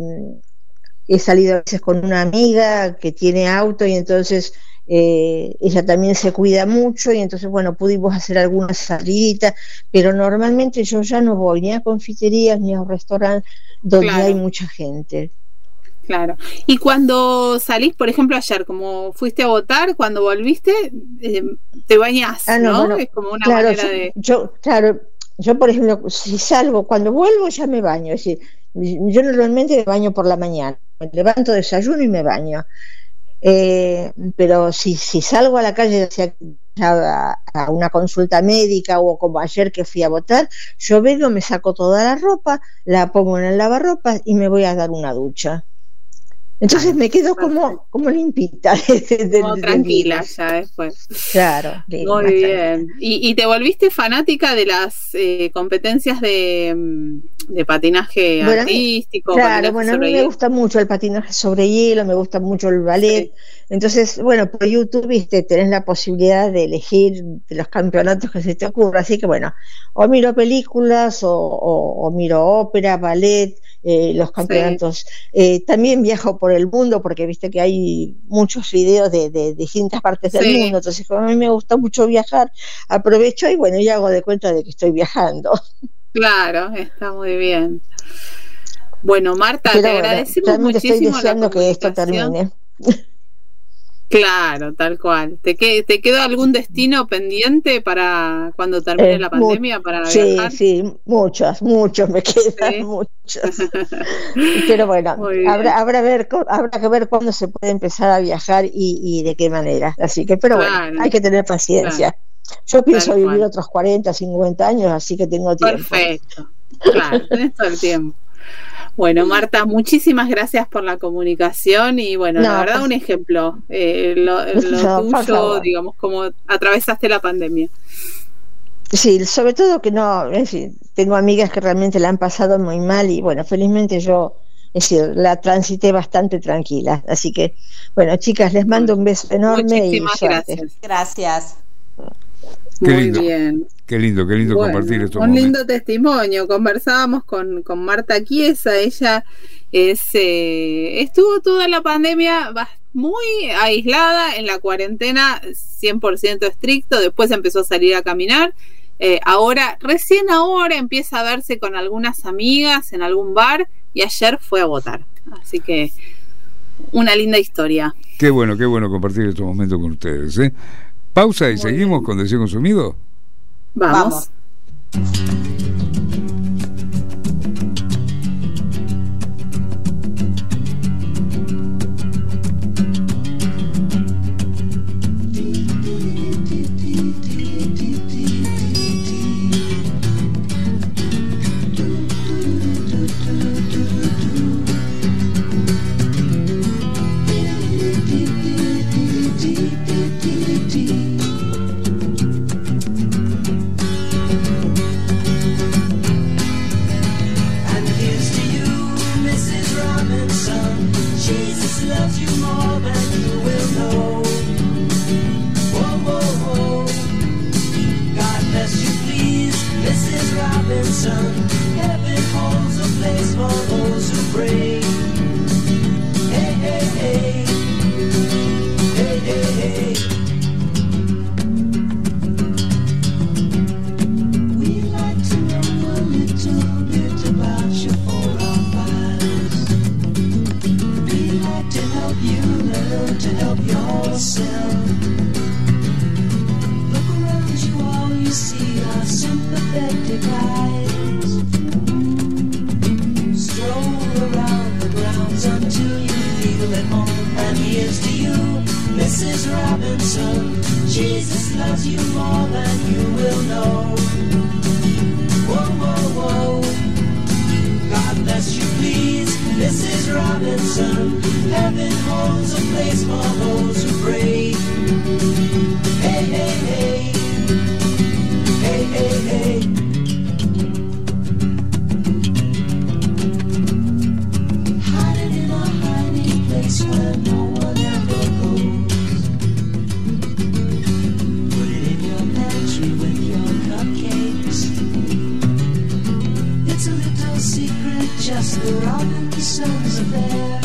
he salido a veces con una amiga que tiene auto y entonces eh, ella también se cuida mucho y entonces bueno, pudimos hacer algunas saliditas, pero normalmente yo ya no voy ni a confiterías ni a restaurantes donde Claro. hay mucha gente. Claro. Y cuando salís, por ejemplo, ayer, como fuiste a votar, cuando volviste, eh, te bañás, Ah, no, ¿no? bueno, Es como una claro, manera yo, de... yo, claro, yo por ejemplo, si salgo, cuando vuelvo ya me baño, es decir, yo normalmente me baño por la mañana, me levanto, desayuno y me baño. Eh, pero si, si salgo a la calle hacia, a, a una consulta médica o como ayer que fui a votar, yo vengo, me saco toda la ropa, la pongo en el lavarropas y me voy a dar una ducha. Entonces me quedo como, como limpita. de- de- Como de- tranquila de- ya después. Claro, sí, más Muy tranquila. bien. ¿Y, y te volviste fanática de las eh, competencias de, mm, de patinaje Bueno, a mí- artístico? Claro, patinaje bueno, a sobre mí me hielo? gusta mucho el patinaje sobre hielo, me gusta mucho el ballet. Sí. Entonces, bueno, por YouTube, viste, tenés la posibilidad de elegir de los campeonatos que se te ocurra. Así que, bueno, o miro películas o, o- o miro ópera, ballet, eh, los campeonatos. Eh, también viajo por el mundo porque, viste, que hay muchos videos de, de distintas partes del Sí. mundo. Entonces, como a mí me gusta mucho viajar, aprovecho y, bueno, y hago de cuenta de que estoy viajando. Claro, está muy bien. Bueno, Marta, Pero te bueno, agradecemos realmente estoy muchísimo la deseando que esto comunicación. termine. Claro, tal cual. ¿Te, que, ¿Te quedó algún destino pendiente para cuando termine Eh, la mu- pandemia para sí, viajar? sí, muchos, muchos me quedan, Sí. muchos. Pero bueno, Muy bien. habrá, habrá, ver, co- habrá que ver cuándo se puede empezar a viajar y, y de qué manera. Así que, pero Claro. bueno, hay que tener paciencia. Yo pienso Tal vivir cual. otros cuarenta, cincuenta años, así que tengo tiempo. Perfecto. Claro, tenés todo el tiempo. Bueno, Marta, muchísimas gracias por la comunicación y bueno, No, la verdad por- un ejemplo, eh, lo, lo No, por tuyo, favor. digamos, como atravesaste la pandemia. Sí, sobre todo que no, en fin, tengo amigas que realmente la han pasado muy mal y bueno, felizmente yo, es decir, la transité bastante tranquila. Así que, bueno, chicas, les mando un beso enorme Muchísimas y suerte. gracias. Gracias. Qué Muy lindo. bien. Qué lindo, qué lindo Bueno, compartir estos un momentos. lindo testimonio. Conversábamos con, con Marta Chiesa, ella es, eh, estuvo toda la pandemia bas- muy aislada en la cuarentena, cien por ciento estricto, después empezó a salir a caminar, eh, ahora, recién ahora empieza a verse con algunas amigas en algún bar y ayer fue a votar, así que una linda historia. Qué bueno, qué bueno compartir estos momentos con ustedes, ¿eh? Pausa y Muy seguimos bien. con Deseo Consumido. Vamos. Vamos. more than you will know. Whoa, whoa, whoa. God bless you, please, Missus Robinson. Heaven holds a place for those who pray. Hey, hey, hey. Hey, hey, hey. We'd like to know a little bit about your forefathers. We'd like to help you learn to help yourself. Look around you, all you see are sympathetic eyes. Stroll around the grounds until you feel at home. And here's to you, Missus Robinson. Jesus loves you more than you will know. Whoa, whoa, whoa. God bless you, please, Missus Robinson. Heaven holds a place for those who pray. Hey, hey, hey. Hey, hey, hey. Hiding in a hiding place where no one ever goes. Put it in your pantry with your cupcakes. It's a little secret, just the Robinsons affair.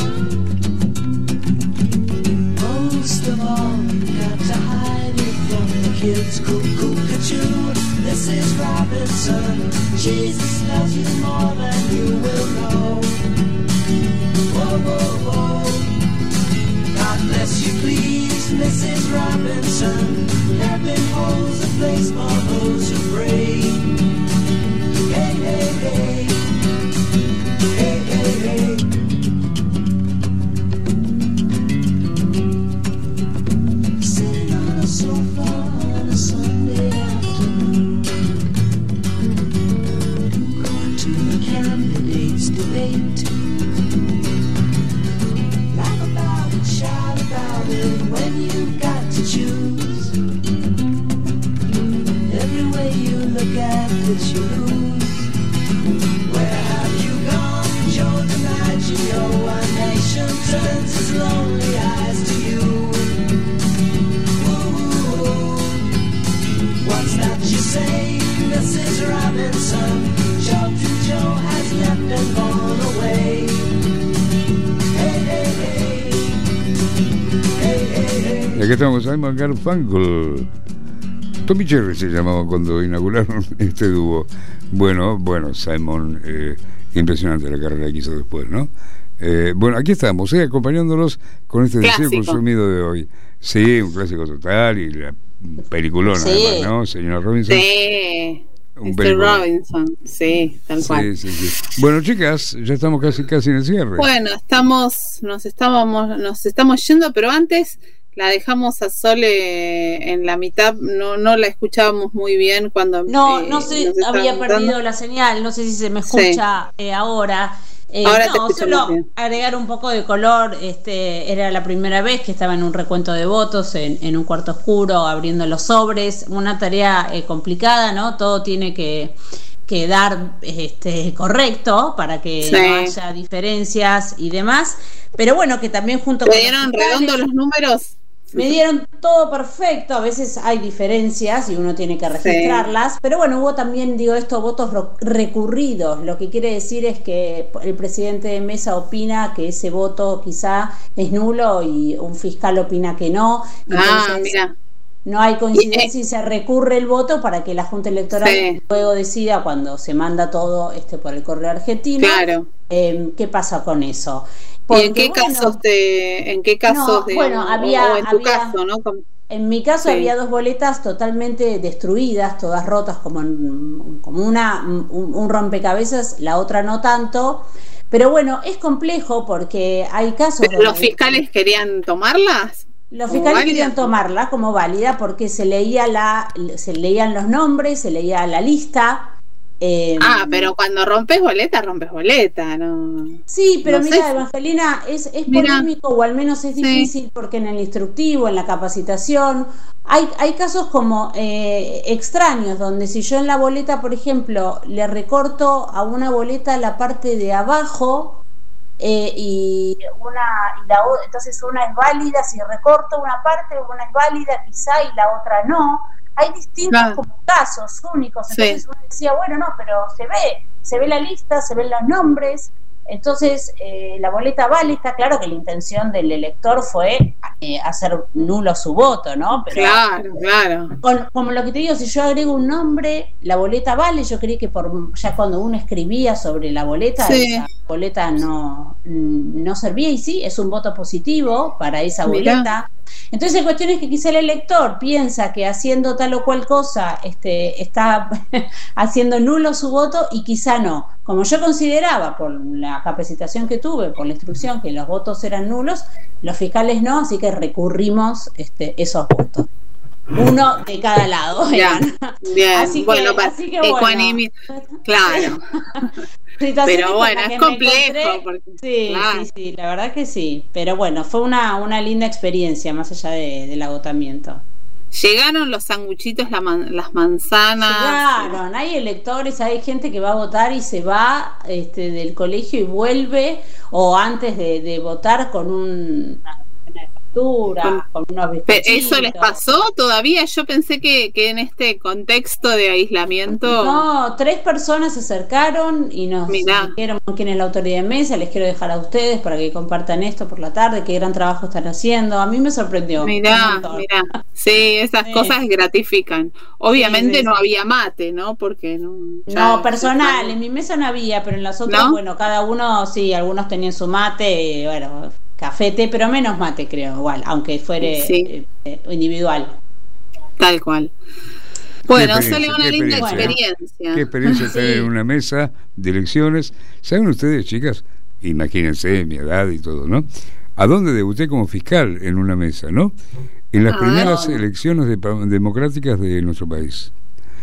Most of all, you got to hide it from the kids. Cuckoo-cuckoo, Missus Robinson. Jesus loves you more than you will know. Whoa, whoa, whoa. God bless you, please, Missus Robinson. Heaven holds a place for those who pray. Hey, hey, hey. Hey, hey, hey. Sitting on a sofa on a Sunday afternoon, going to the candidates' debate. Laugh about it, shout about it when you've got to choose. Every way you look at it, you lose. Where have you gone, Joe DiMaggio? Our nation turns its lonely eyes to you. Ooh, what's that you say, Missus Robinson? Chosen Joe has left and gone away. Hey, hey, hey. Hey, hey, hey. Y acá estamos, Simon Garfunkel. Tommy Cherry se llamaba cuando inauguraron este dúo. Bueno, bueno, Simon, eh, impresionante la carrera que hizo después, ¿no? Eh, bueno, aquí estamos, eh, acompañándolos con este Clásico. deseo consumido de hoy. Sí, un clásico total y la peliculona, Sí. además, ¿no? Señora Robinson. Sí, Un mister película. Robinson, sí, tal cual. Sí, sí, sí. Bueno, chicas, ya estamos casi casi en el cierre. Bueno, estamos, nos estábamos, nos estamos yendo, pero antes la dejamos a Sole en la mitad, no, no la escuchábamos muy bien cuando No, eh, no sé, nos estaba había contando. perdido la señal, no sé si se me escucha Sí. eh, ahora. Eh, Ahora te no, escuchamos solo bien. agregar un poco de color. Este, era la primera vez que estaba en un recuento de votos, en, en un cuarto oscuro, abriendo los sobres. Una tarea eh, complicada, ¿no? Todo tiene que, que dar este, correcto para que Sí. no haya diferencias y demás. Pero bueno, que también junto ¿Te con dieron los fiscales- redondos los números? Me dieron todo perfecto, a veces hay diferencias y uno tiene que registrarlas, pero bueno, hubo también, digo esto, votos ro- recurridos, lo que quiere decir es que el presidente de mesa opina que ese voto quizá es nulo y un fiscal opina que no, Ah, entonces mira. no hay coincidencia y se recurre el voto para que la Junta Electoral Sí. luego decida cuando se manda todo este por el correo argentino, Claro. eh, qué pasa con eso. ¿Y en qué Porque, bueno, casos te, en qué casos No, de, bueno, o- había- o en tu había- caso, ¿no? Como- En mi caso Sí. había dos boletas totalmente destruidas, todas rotas como, en- como una, un, un rompecabezas, la otra no tanto. Pero bueno, es complejo porque hay casos ¿Pero los donde- fiscales querían tomarlas? los como fiscales válida. querían tomarla como válida porque se leía la, se leían los nombres, se leía la lista. eh, Ah, pero cuando rompes boleta, rompes boleta, ¿no? Sí, pero No sé mira, si- Evangelina, es, es Mira. polémico o al menos es difícil porque en el instructivo, en la capacitación, hay, hay casos como eh, extraños, donde si yo en la boleta, por ejemplo, le recorto a una boleta la parte de abajo, eh, y una y la o- entonces una es válida, si recorto una parte, una es válida quizá y la otra no. Hay distintos Claro. como casos únicos, Sí. entonces uno decía, bueno, no, pero se ve, se ve la lista, se ven los nombres, entonces eh, la boleta vale, está claro que la intención del elector fue eh, hacer nulo su voto, ¿no? Pero Claro, claro. con- como lo que te digo, si yo agrego un nombre, la boleta vale. Yo creí que por ya cuando uno escribía sobre la boleta, Sí. esa boleta no, no servía, y sí, es un voto positivo para esa Mirá. boleta. Entonces la cuestión es que quizá el elector piensa que haciendo tal o cual cosa este, está haciendo nulo su voto y quizá no. Como yo consideraba, por la capacitación que tuve, por la instrucción, que los votos eran nulos, los fiscales no, así que recurrimos este, esos votos. Uno de cada lado. Bien, eran. bien. Así que, bueno, pa- así que bueno. ecuanimi- Claro. Situaciones Pero con bueno, las es que me complejo. encontré. Porque, Sí, claro. sí, sí, la verdad que sí. Pero bueno, fue una, una linda experiencia, más allá de, del agotamiento. Llegaron los sanguchitos, la man- las manzanas. Llegaron, hay electores, hay gente que va a votar y se va este, del colegio y vuelve, o antes de, de votar con un, una, una factura, con, con unos Pe- bizcochitos. ¿Eso les pasó todavía? Yo pensé que, que en este contexto de aislamiento... No, tres personas se acercaron y nos Mirá. dijeron quién es la autoridad de mesa. Les quiero dejar a ustedes para que compartan esto por la tarde, qué gran trabajo están haciendo. A mí me sorprendió. un Mirá, montón. mirá. Sí, esas Sí. cosas gratifican. Obviamente Sí, sí, no sí. había mate, ¿no? Porque no... ya- No, personal, en mi mesa no había, pero en las otras, ¿No? bueno, cada uno, sí, algunos tenían su mate, bueno, café, té, pero menos mate, creo, igual, aunque fuere Sí. eh, eh, individual. Tal cual. Bueno, Qué sale experiencia, una qué linda experiencia. experiencia. Qué experiencia Sí. tener en una mesa de elecciones. ¿Saben ustedes, chicas? Imagínense mi edad y todo, ¿no? ¿A dónde debuté como fiscal en una mesa, no? En las Ah, primeras ¿dónde? elecciones de- democráticas de nuestro país.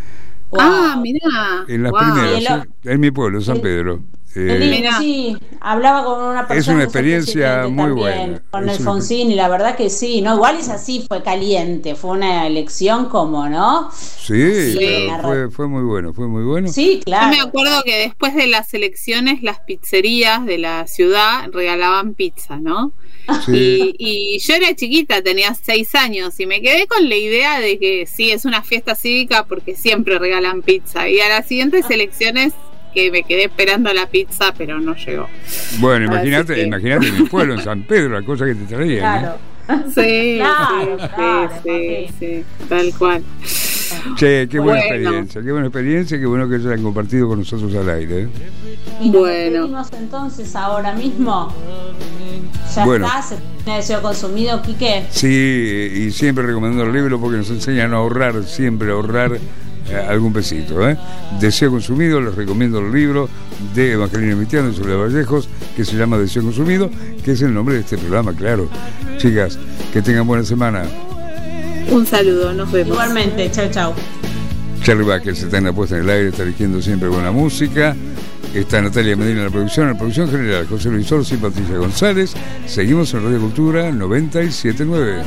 Ah, Wow. mirá. En las Wow. primeras, Y el- ¿eh? En mi pueblo, San el- Pedro. Qué Eh, lindo, Mirá. sí, hablaba con una persona. Es una que fue experiencia presidente muy también, buena. Con Es una Alfonsín, y la verdad que sí, ¿no? Igual es así, fue caliente, fue una elección como, ¿no? sí, Sí, pero la fue, fue muy bueno, fue muy bueno. Sí, claro. Yo me acuerdo que después de las elecciones las pizzerías de la ciudad regalaban pizza, ¿no? Sí. Y, y yo era chiquita, tenía seis años y me quedé con la idea de que sí, es una fiesta cívica porque siempre regalan pizza. Y a las siguientes elecciones que me quedé esperando la pizza, pero no llegó. Bueno, Así imagínate, que- imagínate en mi pueblo, en San Pedro, la cosa que te traían. Claro. Sí, Claro, sí, claro, sí, sí, sí, tal cual. ¿Eh? Che, qué buena Bueno. experiencia, qué buena experiencia, qué bueno que hayan compartido con nosotros al aire. ¿eh? Y nos Bueno. despedimos entonces ahora mismo. Ya Bueno. está, se tiene deseo consumido, Quique. Sí, y siempre recomendando el libro porque nos enseñan a ahorrar, siempre a ahorrar eh, algún pesito. ¿eh? Deseo Consumido, les recomiendo el libro de Evangelina Mitiano y Soledad Vallejos, que se llama Deseo Consumido, que es el nombre de este programa, claro. Chicas, que tengan buena semana. Un saludo, nos vemos. Igualmente, chau, chau. Charlie Vázquez está en la puesta en el aire, está eligiendo siempre buena música. Está Natalia Medina en la producción, en la producción general, José Luis Orsi y Patricia González. Seguimos en Radio Cultura noventa y siete punto nueve.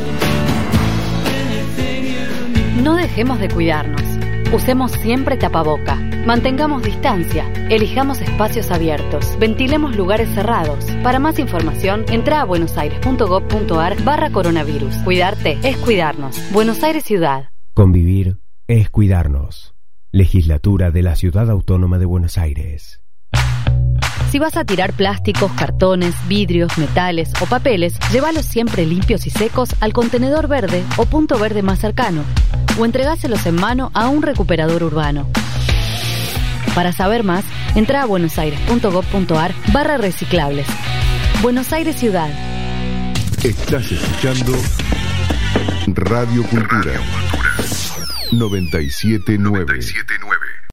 No dejemos de cuidarnos. Usemos siempre tapaboca. Mantengamos distancia. Elijamos espacios abiertos. Ventilemos lugares cerrados. Para más información, entra a buenosaires.gov.ar barra coronavirus. Cuidarte es cuidarnos. Buenos Aires Ciudad. Convivir es cuidarnos. Legislatura de la Ciudad Autónoma de Buenos Aires. Si vas a tirar plásticos, cartones, vidrios, metales o papeles, llévalos siempre limpios y secos al contenedor verde o punto verde más cercano, o entregáselos en mano a un recuperador urbano. Para saber más, entra a buenosaires.gov.ar barra reciclables. Buenos Aires Ciudad. Estás escuchando Radio Cultura noventa y siete punto nueve.